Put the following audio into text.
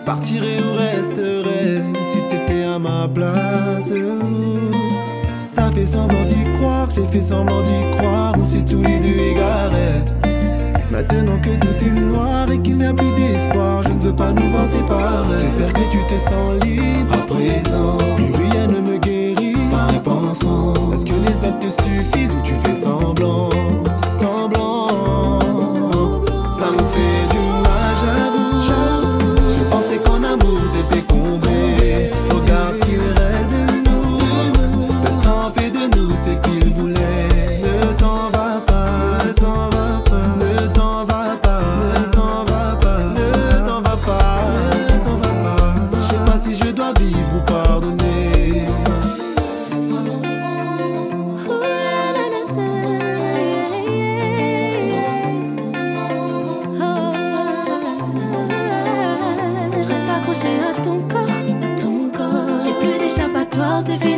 partirais ou resterais si t'étais à ma place? T'as fait semblant d'y croire, j'ai fait semblant d'y croire, on s'est tous les deux égarés. Maintenant que tout est noir et qu'il n'y a plus d'espoir, je ne veux pas nous voir séparés. J'espère que tu te sens libre à présent. Plus rien ne me guérit, pas un pansement. Est-ce que les autres te suffisent ou tu fais semblant? Semblant. Ça me fait du mal, j'avoue. Je pensais qu'en amour t'étais comblé. Regarde ce qu'il reste de nous. Le temps fait de nous ce qu'il voulait. Ne t'en va pas, ne t'en va pas, ne t'en va pas, ne t'en va pas, ne t'en va pas, ne t'en va pas. Je sais pas si je dois vivre ou pardonner. Je reste accrochée à ton corps, J'ai plus d'échappatoire, c'est fini.